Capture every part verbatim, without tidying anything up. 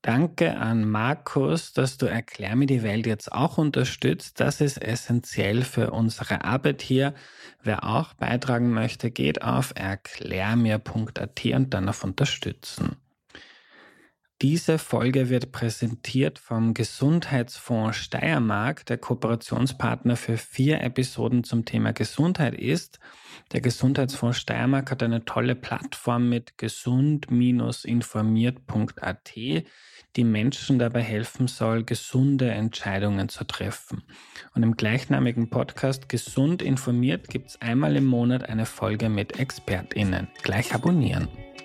Danke an Markus, dass du Erklär mir die Welt jetzt auch unterstützt. Das ist essentiell für unsere Arbeit hier. Wer auch beitragen möchte, geht auf erklärmir punkt at und dann auf Unterstützen. Diese Folge wird präsentiert vom Gesundheitsfonds Steiermark, der Kooperationspartner für vier Episoden zum Thema Gesundheit ist. Der Gesundheitsfonds Steiermark hat eine tolle Plattform mit gesund informiert punkt at, die Menschen dabei helfen soll, gesunde Entscheidungen zu treffen. Und im gleichnamigen Podcast Gesund informiert gibt es einmal im Monat eine Folge mit ExpertInnen. Gleich abonnieren.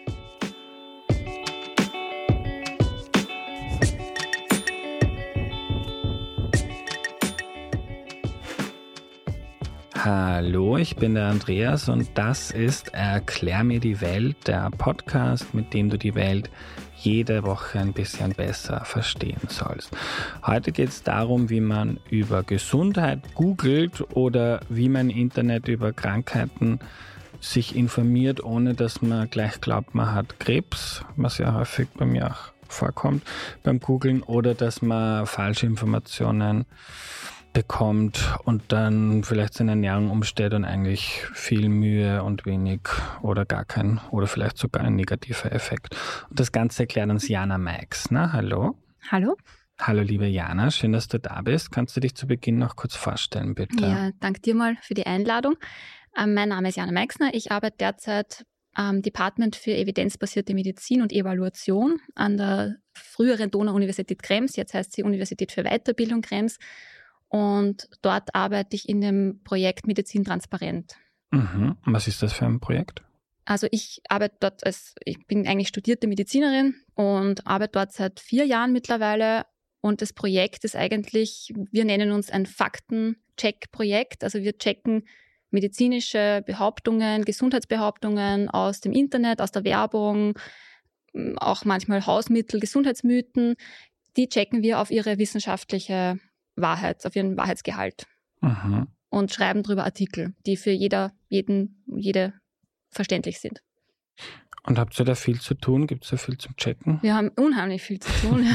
Hallo, ich bin der Andreas und das ist Erklär mir die Welt, der Podcast, mit dem du die Welt jede Woche ein bisschen besser verstehen sollst. Heute geht es darum, wie man über Gesundheit googelt oder wie man im Internet über Krankheiten sich informiert, ohne dass man gleich glaubt, man hat Krebs, was ja häufig bei mir auch vorkommt beim Googlen, oder dass man falsche Informationen bekommt und dann vielleicht seine Ernährung umstellt und eigentlich viel Mühe und wenig oder gar kein oder vielleicht sogar ein negativer Effekt. Und das Ganze erklärt uns Jana Meixner. Hallo. Hallo. Hallo liebe Jana, schön, dass du da bist. Kannst du dich zu Beginn noch kurz vorstellen, bitte? Ja, danke dir mal für die Einladung. Ähm, mein Name ist Jana Meixner. Ich arbeite derzeit am Department für evidenzbasierte Medizin und Evaluation an der früheren Donau-Universität Krems. Jetzt heißt sie Universität für Weiterbildung Krems. Und dort arbeite ich in dem Projekt Medizin transparent. Mhm. Was ist das für ein Projekt? Also ich arbeite dort als, ich bin eigentlich studierte Medizinerin und arbeite dort seit vier Jahren mittlerweile. Und das Projekt ist eigentlich, wir nennen uns ein Fakten-Check-Projekt. Also wir checken medizinische Behauptungen, Gesundheitsbehauptungen aus dem Internet, aus der Werbung, auch manchmal Hausmittel, Gesundheitsmythen. Die checken wir auf ihre wissenschaftliche Wahrheit, auf ihren Wahrheitsgehalt. Mhm. Und schreiben darüber Artikel, die für jeder, jeden, jede verständlich sind. Und habt ihr da viel zu tun? Gibt es da viel zum Checken? Wir haben unheimlich viel zu tun.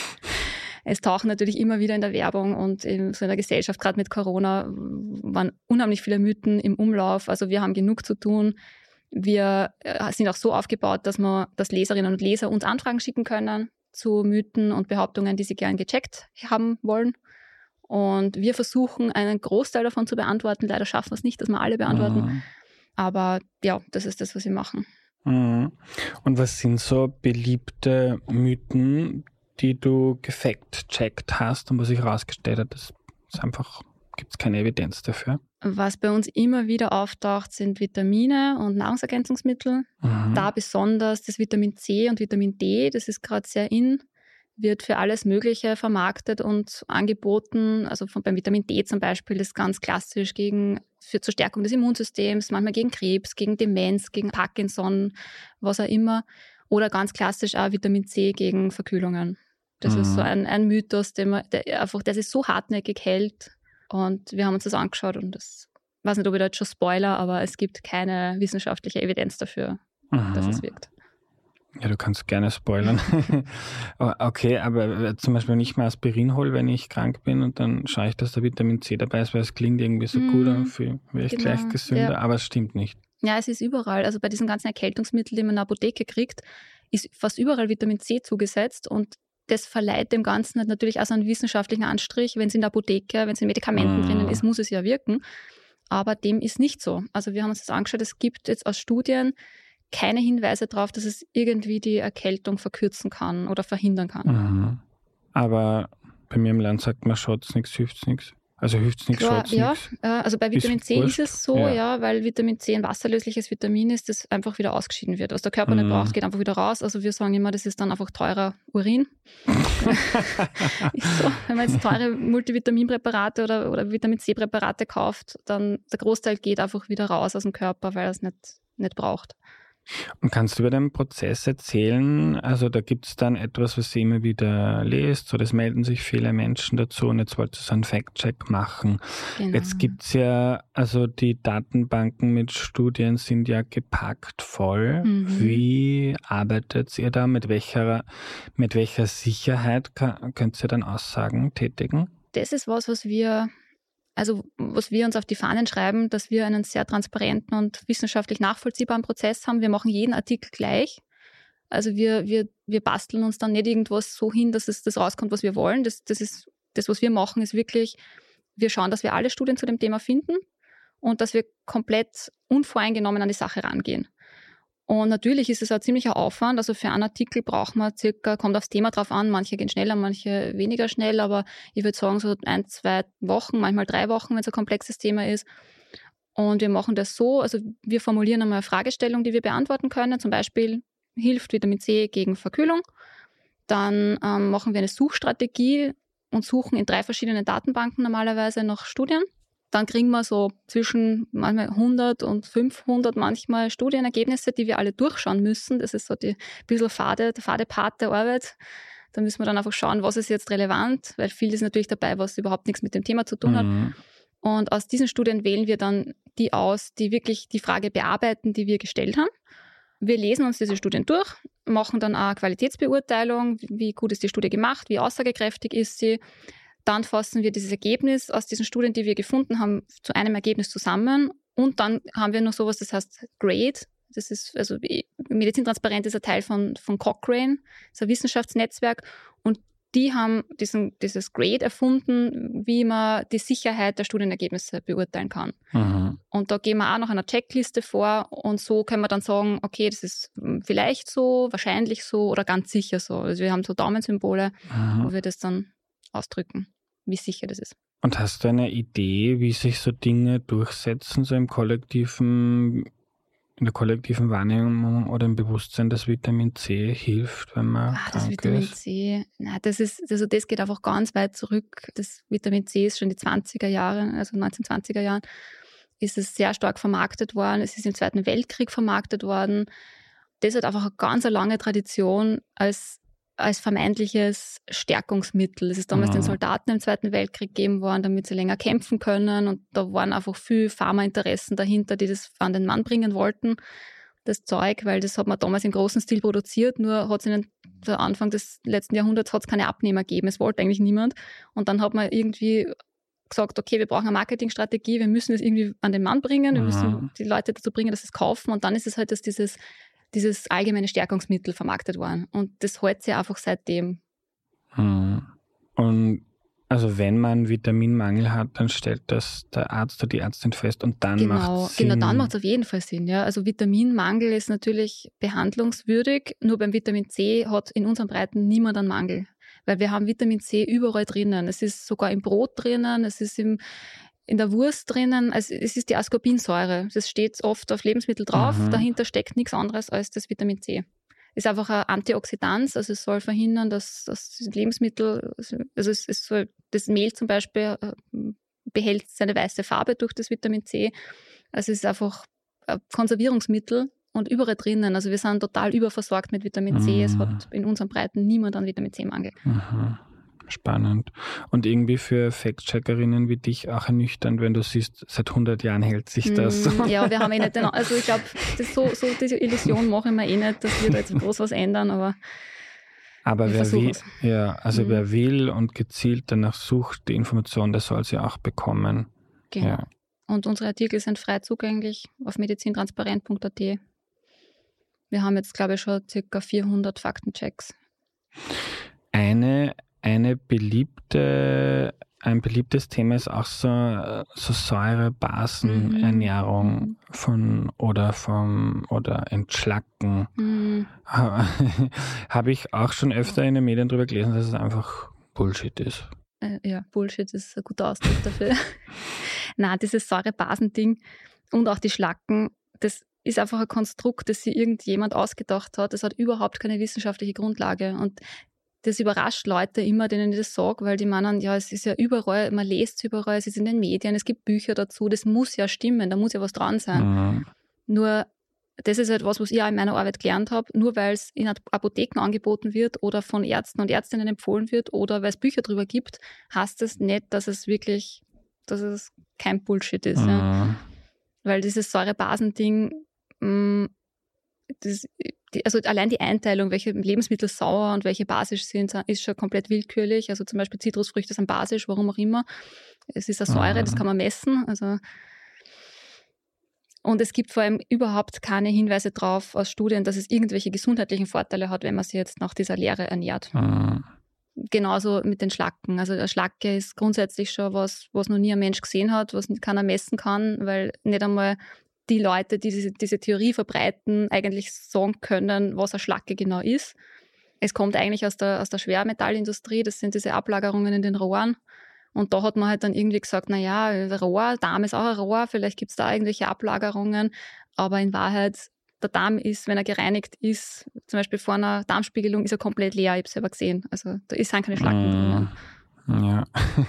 Es tauchen natürlich immer wieder in der Werbung und in so einer Gesellschaft, gerade mit Corona, waren unheimlich viele Mythen im Umlauf. Also wir haben genug zu tun. Wir sind auch so aufgebaut, dass wir, dass Leserinnen und Leser uns Anfragen schicken können zu Mythen und Behauptungen, die sie gern gecheckt haben wollen. Und wir versuchen, einen Großteil davon zu beantworten. Leider schaffen wir es nicht, dass wir alle beantworten. Mhm. Aber ja, das ist das, was wir machen. Mhm. Und was sind so beliebte Mythen, die du gefact-checkt hast und was sich herausgestellt hat, das ist einfach, gibt es keine Evidenz dafür? Was bei uns immer wieder auftaucht, sind Vitamine und Nahrungsergänzungsmittel. Mhm. Da besonders das Vitamin C und Vitamin D, das ist gerade sehr in, wird für alles Mögliche vermarktet und angeboten. Also von, beim Vitamin D zum Beispiel ist ganz klassisch gegen, für zur Stärkung des Immunsystems, manchmal gegen Krebs, gegen Demenz, gegen Parkinson, was auch immer. Oder ganz klassisch auch Vitamin C gegen Verkühlungen. Das mhm. ist so ein, ein Mythos, den man, der einfach, der sich so hartnäckig hält. Und wir haben uns das angeschaut und das, ich weiß nicht, ob ich da jetzt schon spoiler, aber es gibt keine wissenschaftliche Evidenz dafür, mhm. dass es wirkt. Ja, du kannst gerne spoilern. Okay, aber zum Beispiel, wenn ich mal Aspirin hole, wenn ich krank bin und dann schaue ich, dass da Vitamin C dabei ist, weil es klingt irgendwie so mm, gut, dann wäre ich genau, gleich gesünder, ja. Aber es stimmt nicht. Ja, es ist überall. Also bei diesen ganzen Erkältungsmitteln, die man in der Apotheke kriegt, ist fast überall Vitamin C zugesetzt und das verleiht dem Ganzen natürlich auch so einen wissenschaftlichen Anstrich. Wenn es in der Apotheke, wenn es in Medikamenten mm. drinnen ist, muss es ja wirken. Aber dem ist nicht so. Also wir haben uns das angeschaut, es gibt jetzt aus Studien keine Hinweise darauf, dass es irgendwie die Erkältung verkürzen kann oder verhindern kann. Mhm. Aber bei mir im Land sagt man, schaut's nichts, hilft's nichts. Also hilft's nichts, schaut's ja, nichts. Ja, also bei Vitamin ist C wurscht. Ist es so, ja. ja, weil Vitamin C ein wasserlösliches Vitamin ist, das einfach wieder ausgeschieden wird. Was der Körper mhm. nicht braucht, geht einfach wieder raus. Also wir sagen immer, das ist dann einfach teurer Urin. Ist so. Wenn man jetzt teure Multivitaminpräparate oder, oder Vitamin C-Präparate kauft, dann der Großteil geht einfach wieder raus aus dem Körper, weil er es nicht, nicht braucht. Und kannst du über den Prozess erzählen? Also da gibt es dann etwas, was ihr immer wieder lest, so das melden sich viele Menschen dazu und jetzt wollt ihr so einen Fact-Check machen. Genau. Jetzt gibt es ja, also die Datenbanken mit Studien sind ja gepackt voll. Mhm. Wie arbeitet ihr da? Mit welcher, mit welcher Sicherheit kann, könnt ihr dann Aussagen tätigen? Das ist was, was wir Also was wir uns auf die Fahnen schreiben, dass wir einen sehr transparenten und wissenschaftlich nachvollziehbaren Prozess haben. Wir machen jeden Artikel gleich. Also wir, wir, wir basteln uns dann nicht irgendwas so hin, dass es das rauskommt, was wir wollen. Das, das ist das, was wir machen, ist wirklich, wir schauen, dass wir alle Studien zu dem Thema finden und dass wir komplett unvoreingenommen an die Sache rangehen. Und natürlich ist es ein ziemlicher Aufwand. Also für einen Artikel braucht man circa, kommt aufs Thema drauf an, manche gehen schneller, manche weniger schnell, aber ich würde sagen so ein, zwei Wochen, manchmal drei Wochen, wenn es ein komplexes Thema ist. Und wir machen das so, also wir formulieren einmal eine Fragestellung, die wir beantworten können. Zum Beispiel, hilft Vitamin C gegen Verkühlung? Dann ähm, machen wir eine Suchstrategie und suchen in drei verschiedenen Datenbanken normalerweise nach Studien. Dann kriegen wir so zwischen manchmal hundert und fünfhundert manchmal Studienergebnisse, die wir alle durchschauen müssen. Das ist so die bisschen fade, der fade Part der Arbeit. Da müssen wir dann einfach schauen, was ist jetzt relevant, weil viel ist natürlich dabei, was überhaupt nichts mit dem Thema zu tun hat. Mhm. Und aus diesen Studien wählen wir dann die aus, die wirklich die Frage bearbeiten, die wir gestellt haben. Wir lesen uns diese Studien durch, machen dann eine Qualitätsbeurteilung, wie gut ist die Studie gemacht, wie aussagekräftig ist sie. Dann fassen wir dieses Ergebnis aus diesen Studien, die wir gefunden haben, zu einem Ergebnis zusammen. Und dann haben wir noch sowas, das heißt GRADE. Das ist, also Medizintransparent ist ein Teil von, von Cochrane, das ist ein Wissenschaftsnetzwerk. Und die haben diesen, dieses GRADE erfunden, wie man die Sicherheit der Studienergebnisse beurteilen kann. Mhm. Und da gehen wir auch noch einer Checkliste vor und so können wir dann sagen, okay, das ist vielleicht so, wahrscheinlich so oder ganz sicher so. Also wir haben so Daumensymbole, Mhm. wo wir das dann ausdrücken, wie sicher das ist. Und hast du eine Idee, wie sich so Dinge durchsetzen, so im kollektiven, in der kollektiven Wahrnehmung oder im Bewusstsein, dass Vitamin C hilft, wenn man Ah, das krank Vitamin ist? C, na, das ist, also das geht einfach ganz weit zurück. Das Vitamin C ist schon die zwanziger Jahre, also neunzehnhundertzwanziger Jahren, ist es sehr stark vermarktet worden. Es ist im Zweiten Weltkrieg vermarktet worden. Das hat einfach eine ganz lange Tradition als als vermeintliches Stärkungsmittel. Es ist damals Mhm. den Soldaten im Zweiten Weltkrieg gegeben worden, damit sie länger kämpfen können. Und da waren einfach viel Pharmainteressen dahinter, die das an den Mann bringen wollten, das Zeug, weil das hat man damals im großen Stil produziert, nur hat es in den Anfang des letzten Jahrhunderts hat's keine Abnehmer gegeben. Es wollte eigentlich niemand. Und dann hat man irgendwie gesagt, okay, wir brauchen eine Marketingstrategie, wir müssen es irgendwie an den Mann bringen, wir Mhm. müssen die Leute dazu bringen, dass sie es kaufen. Und dann ist es halt, dass dieses dieses allgemeine Stärkungsmittel vermarktet worden. Und das hält sich einfach seitdem. Mhm. Und also wenn man Vitaminmangel hat, dann stellt das der Arzt oder die Ärztin fest und dann Genau, macht es Sinn. genau dann macht es auf jeden Fall Sinn. Ja. Also Vitaminmangel ist natürlich behandlungswürdig, nur beim Vitamin C hat in unseren Breiten niemand einen Mangel. Weil wir haben Vitamin C überall drinnen. Es ist sogar im Brot drinnen, es ist im in der Wurst drinnen, also es ist die Ascorbinsäure. Das steht oft auf Lebensmittel drauf. Mhm. Dahinter steckt nichts anderes als das Vitamin C. Ist einfach ein Antioxidant, also es soll verhindern, dass, dass Lebensmittel, also es, es soll, das Mehl zum Beispiel behält seine weiße Farbe durch das Vitamin C. Also es ist einfach ein Konservierungsmittel und überall drinnen. Also wir sind total überversorgt mit Vitamin C. Mhm. Es hat in unseren Breiten niemand an Vitamin C-Mangel. Mhm. Spannend. Und irgendwie für Fact-Checkerinnen wie dich auch ernüchternd, wenn du siehst, seit hundert Jahren hält sich das. Mm, ja, wir haben eh nicht den, also ich glaube, so, so diese Illusion mache ich mir eh nicht, dass wir da jetzt groß was ändern, aber Aber wir wer will, versuchen's. ja, also Mhm. wer will und gezielt danach sucht, die Information, der soll sie auch bekommen. Genau. Ja. Und unsere Artikel sind frei zugänglich auf medizintransparent punkt a t. Wir haben jetzt, glaube ich, schon circa vierhundert Faktenchecks. Eine, eine beliebte, ein beliebtes Thema ist auch so, so Säurebasenernährung Mhm. von oder vom oder Entschlacken. Mhm. Habe ich auch schon öfter in den Medien darüber gelesen, dass es einfach Bullshit ist. Äh, ja, Bullshit ist ein guter Ausdruck dafür. Nein, dieses Säurebasending und auch die Schlacken, das ist einfach ein Konstrukt, das sich irgendjemand ausgedacht hat. Das hat überhaupt keine wissenschaftliche Grundlage. Und das überrascht Leute immer, denen ich das sage, weil die meinen, ja, es ist ja überall, man liest es überall, es ist in den Medien, es gibt Bücher dazu, das muss ja stimmen, da muss ja was dran sein. Mhm. Nur das ist halt was, was ich auch in meiner Arbeit gelernt habe. Nur weil es in Apotheken angeboten wird oder von Ärzten und Ärztinnen empfohlen wird oder weil es Bücher drüber gibt, heißt das nicht, dass es wirklich, dass es kein Bullshit ist. Mhm. Ja. Weil dieses Säurebasending, das, die, also allein die Einteilung, welche Lebensmittel sauer und welche basisch sind, ist schon komplett willkürlich. Also zum Beispiel Zitrusfrüchte sind basisch, warum auch immer. Es ist eine Säure, mhm. das kann man messen. Also und es gibt vor allem überhaupt keine Hinweise darauf aus Studien, dass es irgendwelche gesundheitlichen Vorteile hat, wenn man sich jetzt nach dieser Lehre ernährt. Mhm. Genauso mit den Schlacken. Also eine Schlacke ist grundsätzlich schon was, was noch nie ein Mensch gesehen hat, was keiner messen kann, weil nicht einmal die Leute, die diese, diese Theorie verbreiten, eigentlich sagen können, was eine Schlacke genau ist. Es kommt eigentlich aus der, aus der Schwermetallindustrie, das sind diese Ablagerungen in den Rohren. Und da hat man halt dann irgendwie gesagt, naja, Rohr, Darm ist auch ein Rohr, vielleicht gibt es da irgendwelche Ablagerungen. Aber in Wahrheit, der Darm ist, wenn er gereinigt ist, zum Beispiel vor einer Darmspiegelung, ist er komplett leer, ich habe es selber gesehen. Also da ist keine Schlacken mm, drin. Ja.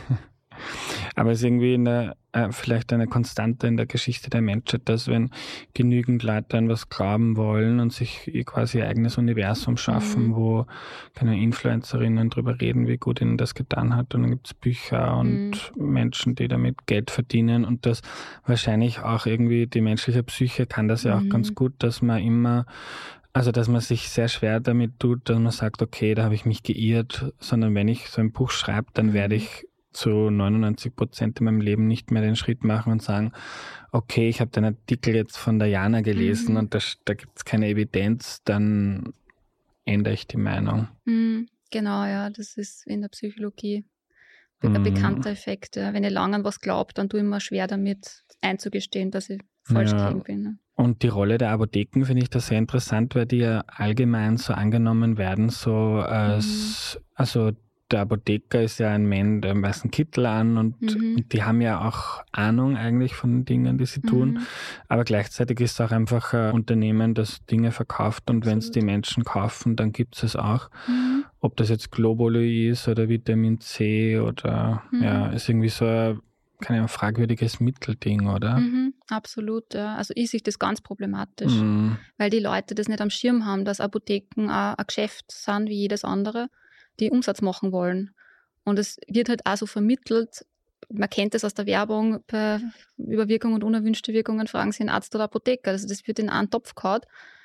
Aber es ist irgendwie eine, äh, vielleicht eine Konstante in der Geschichte der Menschheit, dass wenn genügend Leute an was glauben wollen und sich quasi ihr eigenes Universum schaffen, mhm. wo keine Influencerinnen drüber reden, wie gut ihnen das getan hat. Und dann gibt es Bücher und mhm. Menschen, die damit Geld verdienen. Und das wahrscheinlich auch irgendwie, die menschliche Psyche kann das ja auch mhm. ganz gut, dass man immer, also dass man sich sehr schwer damit tut, dass man sagt, okay, da habe ich mich geirrt, sondern wenn ich so ein Buch schreibe, dann werde ich zu neunundneunzig Prozent in meinem Leben nicht mehr den Schritt machen und sagen, okay, ich habe den Artikel jetzt von der Jana gelesen mhm. und da, da gibt es keine Evidenz, dann ändere ich die Meinung. Mhm, genau, ja, das ist in der Psychologie ein mhm. bekannter Effekt. Ja. Wenn ich lange an was glaube, dann tue ich mir schwer damit einzugestehen, dass ich falsch ja. gelegen bin. Ja. Und die Rolle der Apotheken finde ich da sehr interessant, weil die ja allgemein so angenommen werden, so als, mhm. also der Apotheker ist ja ein Mann, der einen weißen Kittel an und, mhm. und die haben ja auch Ahnung eigentlich von den Dingen, die sie tun. Mhm. Aber gleichzeitig ist es auch einfach ein Unternehmen, das Dinge verkauft und wenn es die Menschen kaufen, dann gibt es es auch. Mhm. Ob das jetzt Globuli ist oder Vitamin C oder mhm. ja, ist irgendwie so ein, keine Ahnung, fragwürdiges Mittelding, oder? Mhm, absolut, ja. Also ich sehe das ganz problematisch, mhm. weil die Leute das nicht am Schirm haben, dass Apotheken auch ein Geschäft sind wie jedes andere, die Umsatz machen wollen. Und es wird halt auch so vermittelt, man kennt das aus der Werbung, bei Überwirkungen und unerwünschte Wirkungen fragen Sie einen Arzt oder Apotheker. Also das wird in einen Topf gehauen.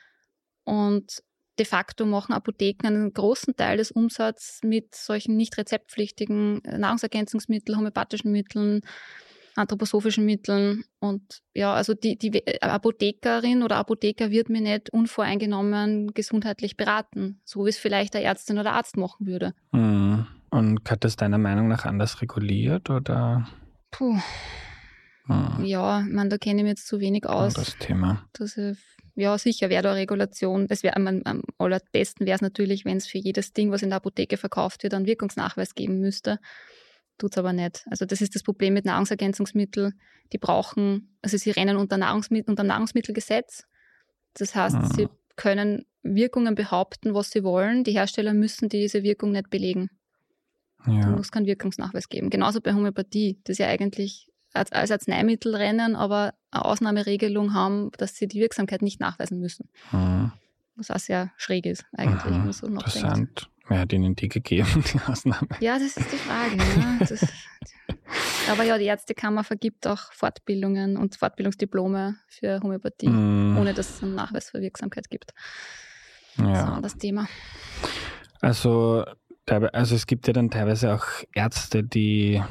Und de facto machen Apotheken einen großen Teil des Umsatzes mit solchen nicht rezeptpflichtigen Nahrungsergänzungsmitteln, homöopathischen Mitteln, anthroposophischen Mitteln. Und ja, also die, die Apothekerin oder Apotheker wird mir nicht unvoreingenommen gesundheitlich beraten, so wie es vielleicht eine Ärztin oder Arzt machen würde. Mhm. Und hat das deiner Meinung nach anders reguliert, oder? Puh. Mhm. Ja, ich meine, da kenne ich mich jetzt zu wenig aus. Das Thema. Dass ich, ja, sicher wäre da Regulation. Es wär, am, am allerbesten wäre es natürlich, wenn es für jedes Ding, was in der Apotheke verkauft wird, einen Wirkungsnachweis geben müsste. Tut es aber nicht. Also das ist das Problem mit Nahrungsergänzungsmitteln. Die brauchen, also sie rennen unter, Nahrungsmittel, unter Nahrungsmittelgesetz. Das heißt, mhm. sie können Wirkungen behaupten, was sie wollen. Die Hersteller müssen diese Wirkung nicht belegen. Ja. Da muss es keinen Wirkungsnachweis geben. Genauso bei Homöopathie. Das ist ja eigentlich als, als Arzneimittel rennen, aber eine Ausnahmeregelung haben, dass sie die Wirksamkeit nicht nachweisen müssen. Mhm. Was auch sehr schräg ist eigentlich. Mhm. Wenn man so Interessant. Wer hat Ihnen die gegeben, die Ausnahme? Ja, das ist die Frage. Ne? Das, aber ja, die Ärztekammer vergibt auch Fortbildungen und Fortbildungsdiplome für Homöopathie, mm. ohne dass es einen Nachweis für Wirksamkeit gibt. Ja. Das ist ein anderes Thema. Also, also es gibt ja dann teilweise auch Ärzte, die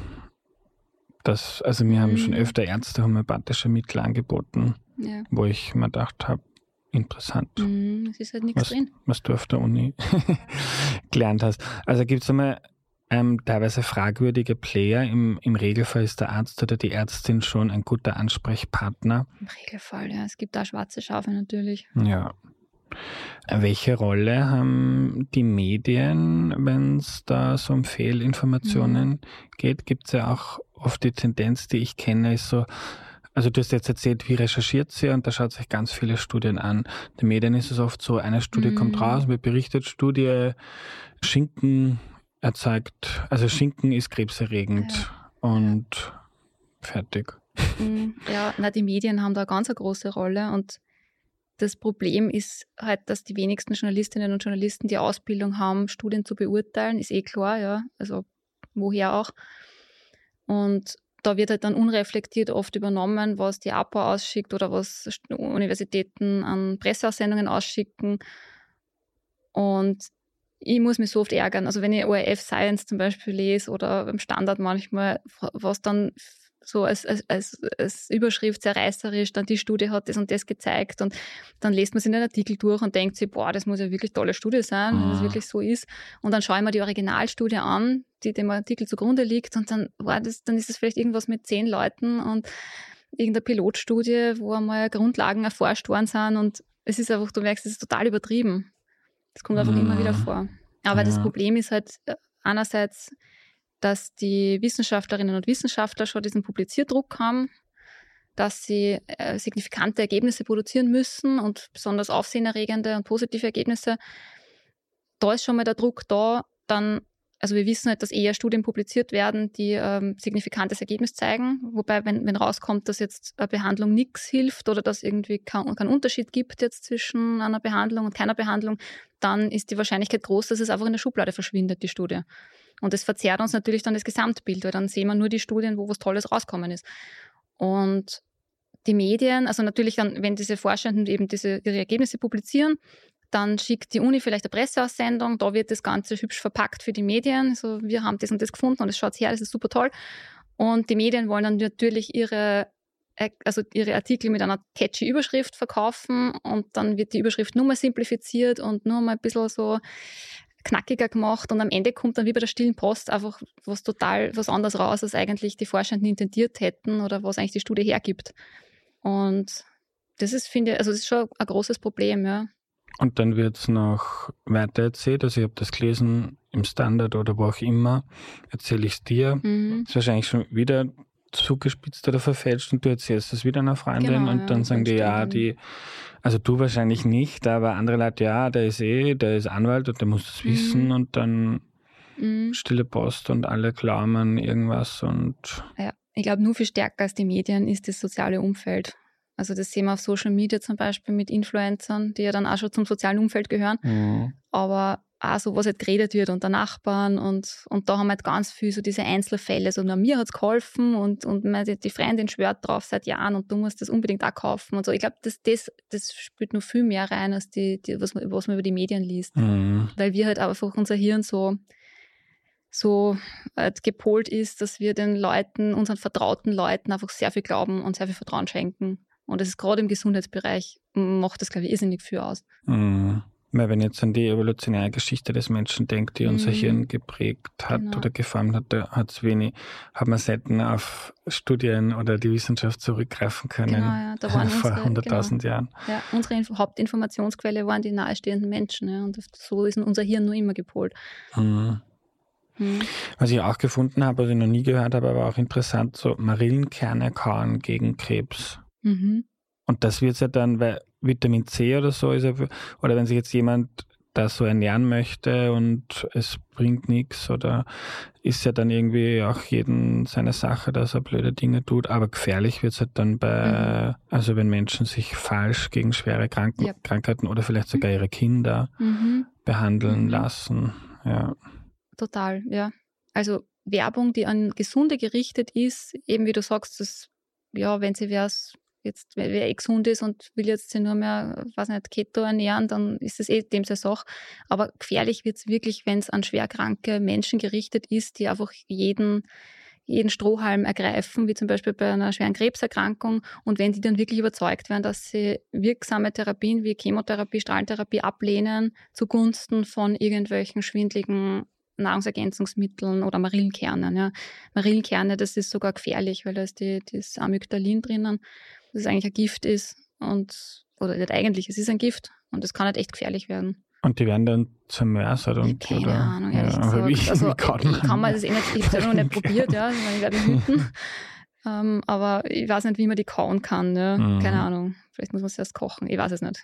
das, also mir mm. haben schon öfter Ärzte homöopathische Mittel angeboten, ja. wo ich mir gedacht habe, interessant. Mm, es ist halt nichts was, drin. Was du auf der Uni gelernt hast. Also gibt es einmal ähm, teilweise fragwürdige Player. Im, Im Regelfall ist der Arzt oder die Ärztin schon ein guter Ansprechpartner. Im Regelfall, ja. Es gibt da schwarze Schafe natürlich. Ja. Welche Rolle haben die Medien, wenn es da so um Fehlinformationen mhm. geht? Gibt es ja auch oft die Tendenz, die ich kenne, ist so, also du hast jetzt erzählt, wie recherchiert sie und da schaut sich ganz viele Studien an. Den Medien ist es oft so, eine Studie mhm. kommt raus, wird berichtet, Studie, Schinken erzeugt, also Schinken ist krebserregend ja. und fertig. Ja, na, die Medien haben da eine ganz eine große Rolle und das Problem ist halt, dass die wenigsten Journalistinnen und Journalisten die Ausbildung haben, Studien zu beurteilen, ist eh klar, ja, also woher auch. Und da wird halt dann unreflektiert oft übernommen, was die A P A ausschickt oder was Universitäten an Presseaussendungen ausschicken. Und ich muss mich so oft ärgern. Also wenn ich O R F Science zum Beispiel lese oder beim Standard manchmal, was dann so als, als, als, als Überschrift sehr reißerisch dann die Studie hat das und das gezeigt und dann liest man sich den Artikel durch und denkt sich, boah, das muss ja wirklich tolle Studie sein, mhm. wenn das wirklich so ist. Und dann schaue ich mir die Originalstudie an, die dem Artikel zugrunde liegt und dann, boah, das, dann ist es vielleicht irgendwas mit zehn Leuten und irgendeine Pilotstudie, wo einmal Grundlagen erforscht worden sind und es ist einfach, du merkst, es ist total übertrieben. Das kommt einfach mhm. immer wieder vor. Aber ja. das Problem ist halt einerseits, dass die Wissenschaftlerinnen und Wissenschaftler schon diesen Publizierdruck haben, dass sie äh, signifikante Ergebnisse produzieren müssen und besonders aufsehenerregende und positive Ergebnisse. Da ist schon mal der Druck da. Dann, also wir wissen halt, dass eher Studien publiziert werden, die ähm, signifikantes Ergebnis zeigen. Wobei, wenn, wenn rauskommt, dass jetzt eine Behandlung nichts hilft oder dass irgendwie keinen kein Unterschied gibt jetzt zwischen einer Behandlung und keiner Behandlung, dann ist die Wahrscheinlichkeit groß, dass es einfach in der Schublade verschwindet, die Studie. Und das verzerrt uns natürlich dann das Gesamtbild, weil dann sehen wir nur die Studien, wo was Tolles rauskommen ist. Und die Medien, also natürlich dann, wenn diese Forschenden eben diese, ihre Ergebnisse publizieren, dann schickt die Uni vielleicht eine Presseaussendung, da wird das Ganze hübsch verpackt für die Medien. So, wir haben das und das gefunden und es schaut her, das ist super toll. Und die Medien wollen dann natürlich ihre, also ihre Artikel mit einer catchy Überschrift verkaufen und dann wird die Überschrift nur mal simplifiziert und nur mal ein bisschen so knackiger gemacht und am Ende kommt dann wie bei der stillen Post einfach was total was anderes raus, als eigentlich die Forschenden intendiert hätten oder was eigentlich die Studie hergibt. Und das ist, finde ich, also das ist schon ein großes Problem, ja. Und dann wird es noch weiter erzählt, also ich habe das gelesen im Standard oder wo auch immer, erzähle ich es dir. Mhm. Das ist wahrscheinlich schon wieder zugespitzt oder verfälscht und du erzählst es wieder einer Freundin genau, und dann ja, sagen die, ja, die, also du wahrscheinlich nicht, aber andere Leute, ja, der ist eh, der ist Anwalt und der muss das mhm. wissen und dann mhm. stille Post und alle glauben irgendwas und... Ja, ich glaube, nur viel stärker als die Medien ist das soziale Umfeld. Also das sehen wir auf Social Media zum Beispiel mit Influencern, die ja dann auch schon zum sozialen Umfeld gehören, mhm. aber auch so, was halt geredet wird unter Nachbarn und, und da haben wir halt ganz viel so diese Einzelfälle, so, na, mir hat es geholfen und, und meine, die Freundin schwört drauf seit Jahren und du musst das unbedingt auch kaufen und so. Ich glaube, das, das, das spielt noch viel mehr rein, als die, die, was, man, was man über die Medien liest. Mhm. Weil wir halt einfach unser Hirn so, so äh, gepolt ist, dass wir den Leuten, unseren vertrauten Leuten einfach sehr viel glauben und sehr viel Vertrauen schenken. Und das ist gerade im Gesundheitsbereich, macht das, glaube ich, irrsinnig viel aus. Mhm. Weil wenn ich jetzt an die evolutionäre Geschichte des Menschen denkt, die unser mhm. Hirn geprägt hat genau. oder geformt hat, da hat's wenig, hat man selten auf Studien oder die Wissenschaft zurückgreifen können genau, ja. da waren vor hunderttausend genau. Jahren. Ja, unsere Inf- Hauptinformationsquelle waren die nahestehenden Menschen. Ja, und so ist unser Hirn nur immer gepolt. Mhm. Mhm. Was ich auch gefunden habe, was ich noch nie gehört habe, aber auch interessant, so Marillenkerne kauen gegen Krebs. Mhm. Und das wird ja dann, weil Vitamin C oder so ist ja, oder wenn sich jetzt jemand da so ernähren möchte und es bringt nichts oder ist ja dann irgendwie auch jeden seine Sache, dass er blöde Dinge tut, aber gefährlich wird es halt dann bei, mhm. also wenn Menschen sich falsch gegen schwere Kranken, yep. Krankheiten oder vielleicht sogar ihre Kinder mhm. behandeln mhm. lassen. Ja. Total, ja. Also Werbung, die an Gesunde gerichtet ist, eben wie du sagst, das, ja, wenn sie wär's jetzt, wer eh gesund ist und will jetzt sich nur mehr, weiß nicht, Keto ernähren, dann ist es eh dem seine Sache. Aber gefährlich wird es wirklich, wenn es an schwerkranke Menschen gerichtet ist, die einfach jeden, jeden Strohhalm ergreifen, wie zum Beispiel bei einer schweren Krebserkrankung. Und wenn die dann wirklich überzeugt werden, dass sie wirksame Therapien wie Chemotherapie, Strahlentherapie ablehnen, zugunsten von irgendwelchen schwindligen Nahrungsergänzungsmitteln oder Marillenkernen. Ja. Marillenkerne, das ist sogar gefährlich, weil da ist die, das Amygdalin drinnen, das eigentlich ein Gift ist und, oder nicht eigentlich, es ist ein Gift und das kann halt echt gefährlich werden. Und die werden dann zermörsert und keine oder? Ahnung, ehrlich ja, gesagt. Wie, also, wie kann, ich kann man das eh nicht, ich habe es noch nicht probiert, ja, ich werde mich hüten. ähm, aber ich weiß nicht, wie man die kauen kann, ja. Mhm. Keine Ahnung. Vielleicht muss man es erst kochen, ich weiß es nicht.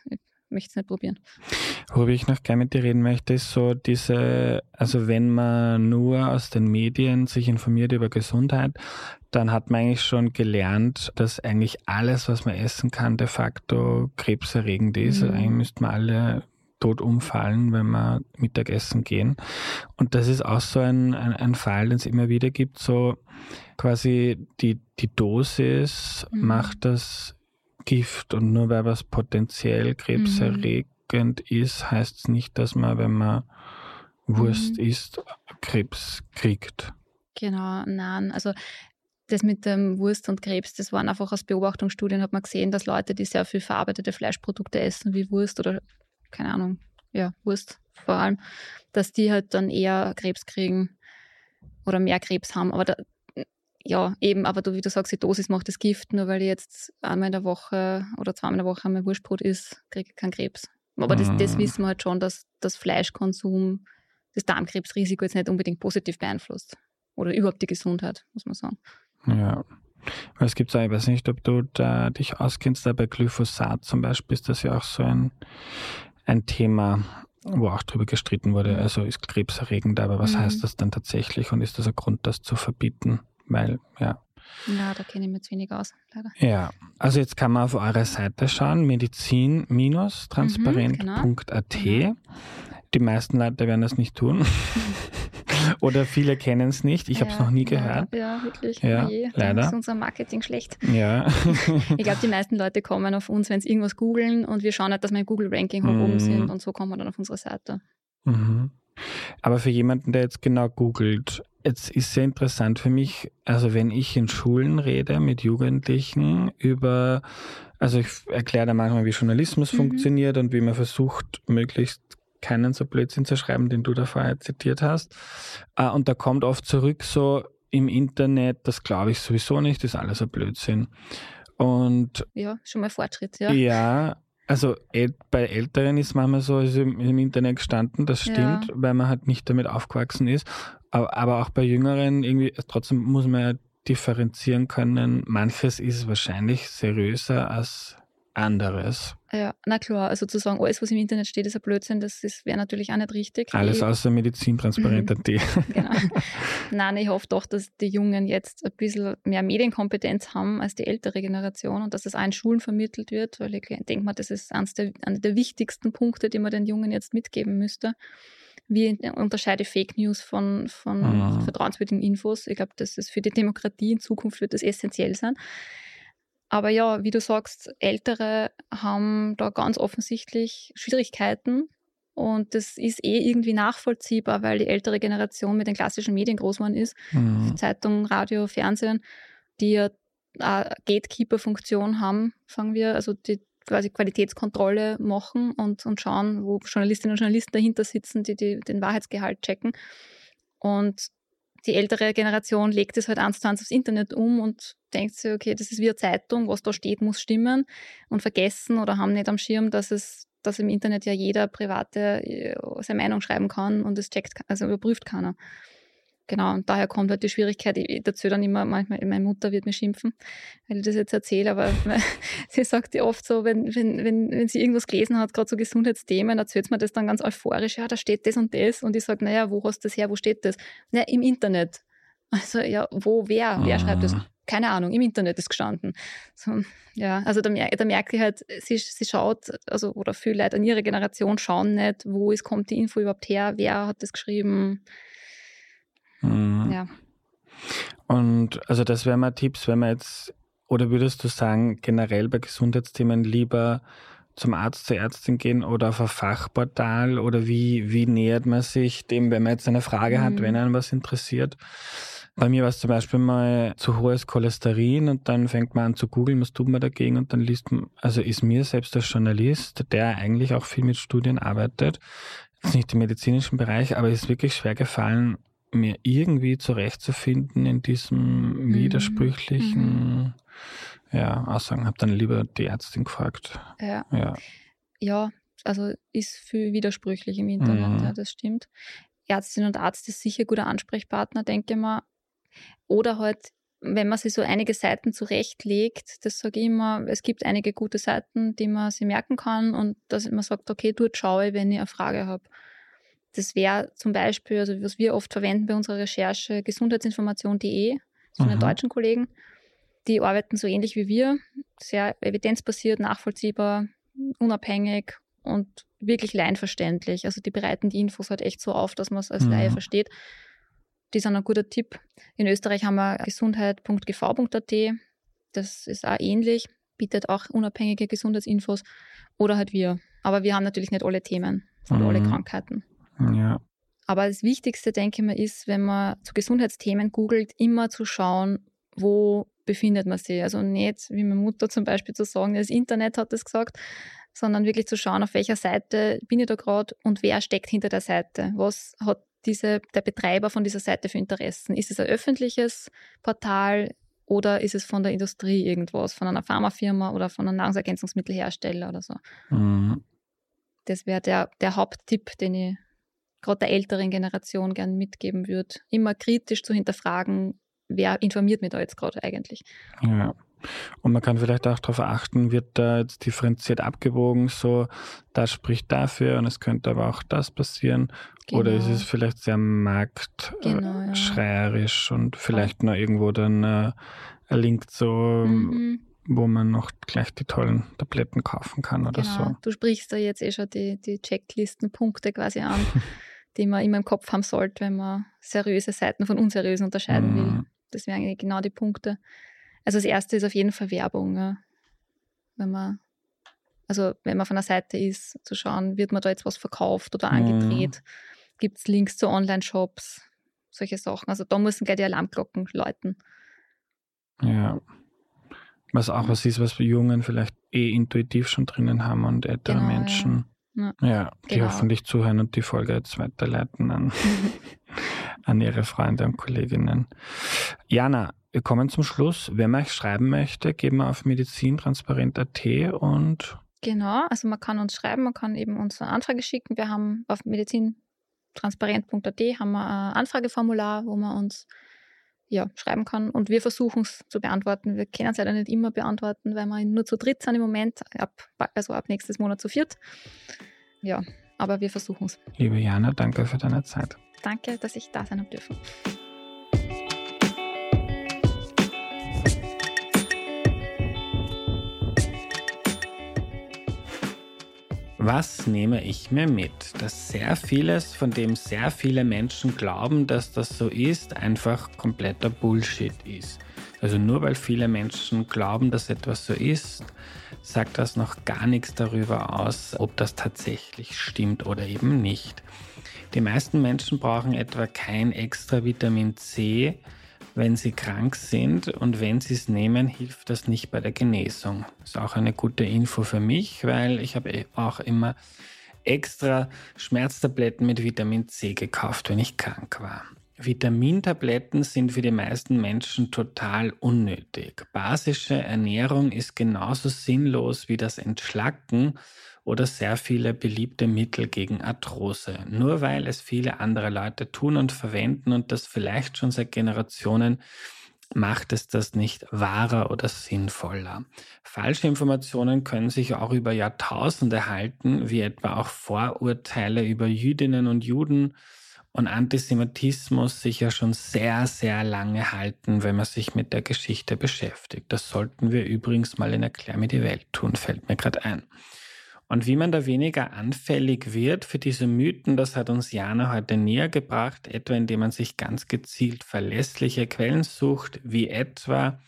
möchte es nicht probieren. Worüber ich noch gerne mit dir reden möchte, ist so diese, also wenn man nur aus den Medien sich informiert über Gesundheit, dann hat man eigentlich schon gelernt, dass eigentlich alles, was man essen kann, de facto krebserregend ist. Mhm. Eigentlich müssten wir alle tot umfallen, wenn wir Mittagessen gehen. Und das ist auch so ein, ein, ein Fall, den es immer wieder gibt, so quasi die, die Dosis mhm. macht das Gift, und nur weil was potenziell krebserregend mhm. ist, heißt es nicht, dass man, wenn man Wurst mhm. isst, Krebs kriegt. Genau, nein, also das mit dem Wurst und Krebs, das waren einfach aus Beobachtungsstudien, hat man gesehen, dass Leute, die sehr viel verarbeitete Fleischprodukte essen, wie Wurst oder, keine Ahnung, ja, Wurst vor allem, dass die halt dann eher Krebs kriegen oder mehr Krebs haben. Aber da, ja, eben, aber du, wie du sagst, die Dosis macht das Gift, nur weil ich jetzt einmal in der Woche oder zweimal in der Woche einmal Wurstbrot isst, kriege ich keinen Krebs. Aber das, das wissen wir halt schon, dass das Fleischkonsum das Darmkrebsrisiko jetzt nicht unbedingt positiv beeinflusst. Oder überhaupt die Gesundheit, muss man sagen. Ja, weil es gibt auch, ich weiß nicht, ob du da dich auskennst, da bei Glyphosat zum Beispiel ist das ja auch so ein, ein Thema, wo auch drüber gestritten wurde. Also ist krebserregend, aber was mhm. heißt das dann tatsächlich und ist das ein Grund, das zu verbieten? Weil, ja. Ja, da kenne ich mich jetzt wenig aus, leider. Ja, also jetzt kann man auf eure Seite schauen, medizin Transparent Punkt a t. Mhm, genau. Die meisten Leute werden das nicht tun. Oder viele kennen es nicht. Ich ja, habe es noch nie gehört. Ja, ja wirklich. Ja, je, leider. Ist unser Marketing schlecht. Ja. Ich glaube, die meisten Leute kommen auf uns, wenn sie irgendwas googeln, und wir schauen halt, dass wir im Google-Ranking hoch oben sind, und so kommen wir dann auf unsere Seite. Mhm. Aber für jemanden, der jetzt genau googelt, jetzt ist sehr interessant für mich, also wenn ich in Schulen rede mit Jugendlichen über, also ich erkläre da manchmal, wie Journalismus mhm. funktioniert und wie man versucht, möglichst keinen so Blödsinn zu schreiben, den du da vorher zitiert hast. Und da kommt oft zurück so im Internet, das glaube ich sowieso nicht, das ist alles ein Blödsinn. Und ja, schon mal Fortschritt, ja. Ja, also bei Älteren ist manchmal so, ist im, im Internet gestanden, das stimmt, ja. weil man halt nicht damit aufgewachsen ist. Aber, aber auch bei Jüngeren irgendwie, trotzdem muss man ja differenzieren können. Manches ist wahrscheinlich seriöser als anderes. Ja, na klar, also zu sagen, alles, was im Internet steht, ist ein Blödsinn, das wäre natürlich auch nicht richtig. Alles ich, außer Medizin Transparent Punkt a t. Genau. Nein, ich hoffe doch, dass die Jungen jetzt ein bisschen mehr Medienkompetenz haben als die ältere Generation und dass das auch in Schulen vermittelt wird, weil ich denke mal, das ist eines der, einer der wichtigsten Punkte, die man den Jungen jetzt mitgeben müsste. Wie unterscheide Fake News von, von mhm. vertrauenswürdigen Infos? Ich glaube, das ist für die Demokratie in Zukunft wird das essentiell sein. Aber ja, wie du sagst, Ältere haben da ganz offensichtlich Schwierigkeiten, und das ist eh irgendwie nachvollziehbar, weil die ältere Generation mit den klassischen Medien groß geworden ist, mhm. Zeitung, Radio, Fernsehen, die ja eine Gatekeeper-Funktion haben, sagen wir, also die quasi Qualitätskontrolle machen und, und schauen, wo Journalistinnen und Journalisten dahinter sitzen, die, die den Wahrheitsgehalt checken. Und die ältere Generation legt es halt eins zu eins aufs Internet um und denkt sich, okay, das ist wie eine Zeitung, was da steht, muss stimmen, und vergessen oder haben nicht am Schirm, dass es, dass im Internet ja jeder Private seine Meinung schreiben kann und es checkt, also überprüft keiner. Genau, und daher kommt halt die Schwierigkeit. Ich erzähle dann immer, manchmal, meine Mutter wird mir schimpfen, weil ich das jetzt erzähle, aber sie sagt ja oft so, wenn, wenn, wenn, wenn sie irgendwas gelesen hat, gerade so Gesundheitsthemen, erzählt mir das dann ganz euphorisch, ja, da steht das und das, und ich sage, naja, wo hast du das her, wo steht das? Naja, im Internet. Also ja, wo, wer, wer schreibt das? Keine Ahnung, im Internet ist gestanden. So, ja, also da, da merke ich halt, sie, sie schaut, also oder viele Leute an ihre Generation schauen nicht, wo ist, kommt die Info überhaupt her, wer hat das geschrieben? Mhm. Ja. Und also das wären mal Tipps, wenn man jetzt, oder würdest du sagen, generell bei Gesundheitsthemen lieber zum Arzt, zur Ärztin gehen oder auf ein Fachportal, oder wie, wie nähert man sich dem, wenn man jetzt eine Frage mhm. hat, wenn einen was interessiert? Bei mir war es zum Beispiel mal zu hohes Cholesterin, und dann fängt man an zu googeln, was tut man dagegen, und dann liest man, also ist mir selbst als Journalist, der eigentlich auch viel mit Studien arbeitet, jetzt nicht im medizinischen Bereich, aber es ist wirklich schwer gefallen, mir irgendwie zurechtzufinden in diesem widersprüchlichen mhm. ja, Aussagen. Habe dann lieber die Ärztin gefragt. Ja, ja. ja, also ist viel widersprüchlich im Internet, mhm. ja, das stimmt. Ärztin und Arzt ist sicher ein guter Ansprechpartner, denke ich mal. Oder halt, wenn man sich so einige Seiten zurechtlegt, das sage ich immer, es gibt einige gute Seiten, die man sich merken kann und dass man sagt, okay, dort schaue ich, wenn ich eine Frage habe. Das wäre zum Beispiel, also was wir oft verwenden bei unserer Recherche, gesundheitsinformation punkt de, von den Mhm. deutschen Kollegen. Die arbeiten so ähnlich wie wir, sehr evidenzbasiert, nachvollziehbar, unabhängig und wirklich laienverständlich. Also die bereiten die Infos halt echt so auf, dass man es als Mhm. Laie versteht. Die sind ein guter Tipp. In Österreich haben wir gesundheit punkt g v punkt a t. Das ist auch ähnlich, bietet auch unabhängige Gesundheitsinfos. Oder halt wir. Aber wir haben natürlich nicht alle Themen oder Mhm. alle Krankheiten. Ja. Aber das Wichtigste, denke ich mir, ist, wenn man zu Gesundheitsthemen googelt, immer zu schauen, wo befindet man sich. Also nicht, wie meine Mutter zum Beispiel zu sagen, das Internet hat das gesagt, sondern wirklich zu schauen, auf welcher Seite bin ich da gerade und wer steckt hinter der Seite. Was hat diese, der Betreiber von dieser Seite für Interessen? Ist es ein öffentliches Portal oder ist es von der Industrie irgendwas, von einer Pharmafirma oder von einem Nahrungsergänzungsmittelhersteller oder so? Mhm. Das wäre der, der Haupttipp, den ich gerade der älteren Generation gern mitgeben würde. Immer kritisch zu hinterfragen, wer informiert mich da jetzt gerade eigentlich. Ja. Und man kann vielleicht auch darauf achten, wird da jetzt differenziert abgewogen, so das spricht dafür und es könnte aber auch das passieren. Genau. Oder ist es vielleicht sehr Genau, ja. marktschreierisch und vielleicht noch irgendwo dann äh, ein Link zu, Mhm. wo man noch gleich die tollen Tabletten kaufen kann oder Genau. so. Du sprichst da jetzt eh schon die, die Checklistenpunkte quasi an, die man immer im Kopf haben sollte, wenn man seriöse Seiten von unseriösen unterscheiden will. Mhm. Das wären eigentlich genau die Punkte. Also das erste ist auf jeden Fall Werbung. Ja. Wenn man, also wenn man von der Seite ist, zu schauen, wird man da jetzt was verkauft oder Mhm. angedreht? Gibt es Links zu Online-Shops? Solche Sachen. Also da müssen gleich die Alarmglocken läuten. Ja. Was auch was ist, was wir Jungen vielleicht eh intuitiv schon drinnen haben und ältere Genau, Menschen. ja. Ja, die Genau. hoffentlich zuhören und die Folge jetzt weiterleiten an, an ihre Freunde und Kolleginnen. Jana, wir kommen zum Schluss. Wer mal schreiben möchte, gehen wir auf medizintransparent punkt a t und Genau, also man kann uns schreiben, man kann eben uns eine Anfrage schicken. Wir haben auf medizintransparent punkt a t haben wir ein Anfrageformular, wo man uns ja, schreiben kann und wir versuchen es zu beantworten. Wir können es leider nicht immer beantworten, weil wir nur zu dritt sind im Moment, ab, also ab nächstes Monat zu viert. Ja, aber wir versuchen es. liebe Jana, danke für deine Zeit. Danke, dass ich da sein habe dürfen. Was nehme ich mir mit? Dass sehr vieles, von dem sehr viele Menschen glauben, dass das so ist, einfach kompletter Bullshit ist. Also nur weil viele Menschen glauben, dass etwas so ist, sagt das noch gar nichts darüber aus, ob das tatsächlich stimmt oder eben nicht. Die meisten Menschen brauchen etwa kein extra Vitamin C, wenn sie krank sind, und wenn sie es nehmen, hilft das nicht bei der Genesung. Das ist auch eine gute Info für mich, weil ich habe auch immer extra Schmerztabletten mit Vitamin C gekauft, wenn ich krank war. Vitamintabletten sind für die meisten Menschen total unnötig. Basische Ernährung ist genauso sinnlos wie das Entschlacken oder sehr viele beliebte Mittel gegen Arthrose. Nur weil es viele andere Leute tun und verwenden und das vielleicht schon seit Generationen, macht es das nicht wahrer oder sinnvoller. Falsche Informationen können sich auch über Jahrtausende halten, wie etwa auch Vorurteile über Jüdinnen und Juden und Antisemitismus sich ja schon sehr, sehr lange halten, wenn man sich mit der Geschichte beschäftigt. Das sollten wir übrigens mal in Erklär mir die Welt tun, fällt mir gerade ein. Und wie man da weniger anfällig wird für diese Mythen, das hat uns Jana heute näher gebracht, etwa indem man sich ganz gezielt verlässliche Quellen sucht, wie etwa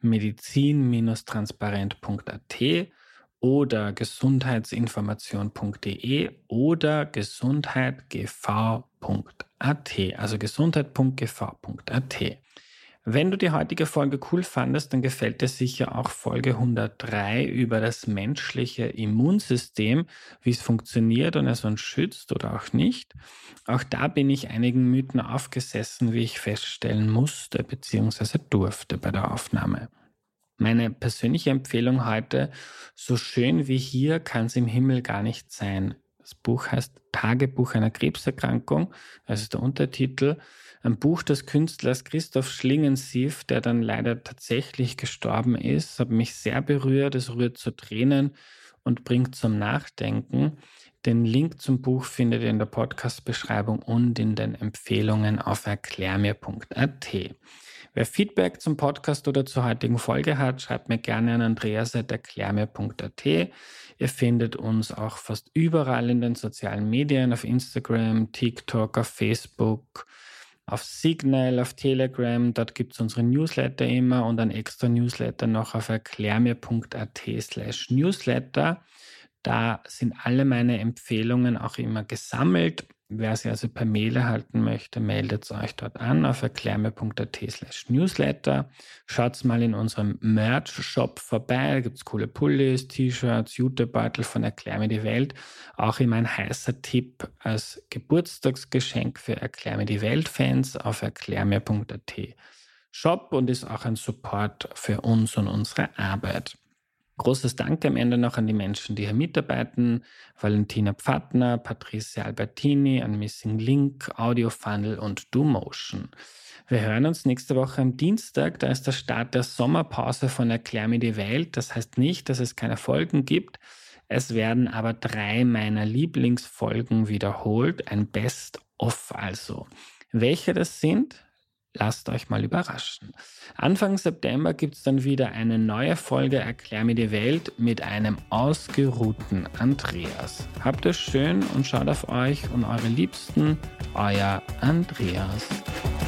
medizin transparent punkt a t oder gesundheitsinformation punkt de oder gesundheitgv punkt a t, also gesundheit punkt g v punkt a t. Wenn du die heutige Folge cool fandest, dann gefällt dir sicher auch Folge hundertdrei über das menschliche Immunsystem, wie es funktioniert und es uns schützt oder auch nicht. Auch da bin ich einigen Mythen aufgesessen, wie ich feststellen musste bzw. durfte bei der Aufnahme. Meine persönliche Empfehlung heute: So schön wie hier kann es im Himmel gar nicht sein. Das Buch heißt Tagebuch einer Krebserkrankung, das ist der Untertitel. Ein Buch des Künstlers Christoph Schlingensief, der dann leider tatsächlich gestorben ist, hat mich sehr berührt. Es rührt zu Tränen und bringt zum Nachdenken. Den Link zum Buch findet ihr in der Podcast-Beschreibung und in den Empfehlungen auf erklärmir punkt a t. Wer Feedback zum Podcast oder zur heutigen Folge hat, schreibt mir gerne an andreas at erklärmir punkt a t. Ihr findet uns auch fast überall in den sozialen Medien, auf Instagram, TikTok, auf Facebook, auf Signal, auf Telegram. Dort gibt es unsere Newsletter immer und ein extra Newsletter noch auf erklärmir punkt a t slash newsletter. Da sind alle meine Empfehlungen auch immer gesammelt. Wer sie also per Mail erhalten möchte, meldet euch dort an auf erklärmir punkt a t slash newsletter. Schaut mal in unserem Merch-Shop vorbei. Da gibt es coole Pullis, T-Shirts, Jutebeutel von Erklär mir die Welt. Auch immer ein heißer Tipp als Geburtstagsgeschenk für Erklär mir die Welt-Fans auf erklärmir punkt a t Shop und ist auch ein Support für uns und unsere Arbeit. Großes Dank am Ende noch an die Menschen, die hier mitarbeiten. Valentina Pfattner, Patricia Albertini, an Missing Link, Audiofunnel und DoMotion. Wir hören uns nächste Woche am Dienstag. Da ist der Start der Sommerpause von Erklär mir die Welt. Das heißt nicht, dass es keine Folgen gibt. Es werden aber drei meiner Lieblingsfolgen wiederholt. Ein Best-of also. Welche das sind? Lasst euch mal überraschen. Anfang September gibt es dann wieder eine neue Folge Erklär mir die Welt mit einem ausgeruhten Andreas. Habt es schön und schaut auf euch und eure Liebsten. Euer Andreas.